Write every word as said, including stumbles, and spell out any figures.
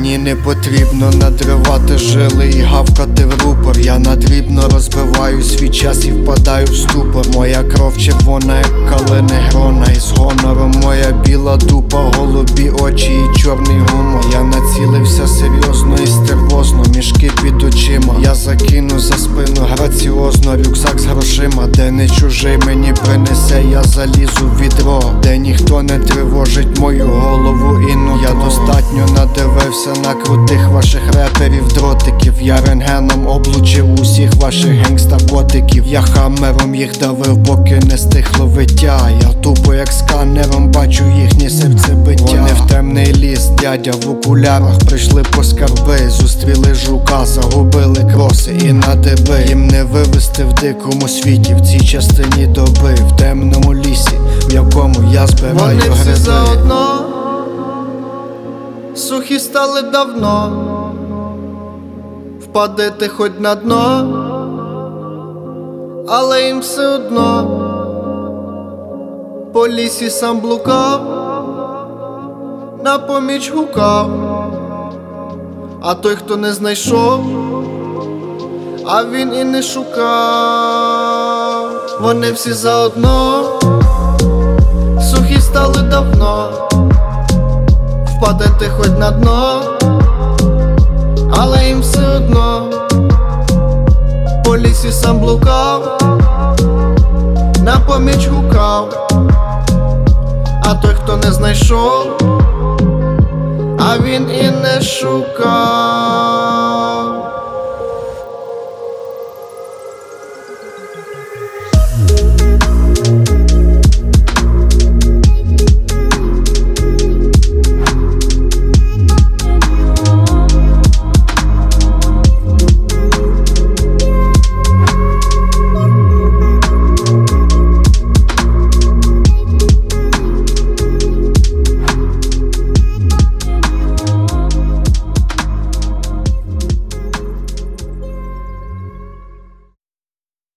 Мені не потрібно надривати жили і гавкати в рупор. Я надрібно розбиваю свій час і впадаю в ступор. Моя кров червона, як калини грона, і з гонором моя біла дупа, голубі очі і чорний гумор. Я націлився серйозно і стервозно, мішки під очима я закину за спину граціозно, рюкзак з грошима, де не чужий мені принесе, я залізу в відро, де ніхто не тривожить мою голову і нутро. Я достатньо надивився на крутих ваших реперів, дротиків. Я рентгеном облучив усіх ваших генгста-котиків. Я хамером їх давив, поки не стихло виття. Я тупо як сканером бачу їхнє серцебиття. Вони в темний ліс, дядя в окулярах, прийшли по скарби, зустріли жука, загубили кроси і на диби. Їм не вивести в дикому світі, в цій частині доби, в темному лісі, в якому я збираю Вони гриби. всі заодно, сухі стали давно, впадете хоч на дно, але їм все одно. По лісі сам блукав, на поміч гукав, а той, хто не знайшов, а він і не шукав. Вони всі заодно, сухі стали давно, впадете хоч на дно, але їм все одно. По лісі сам блукав, на поміч гукав, а той, хто не знайшов, а він і не шукав.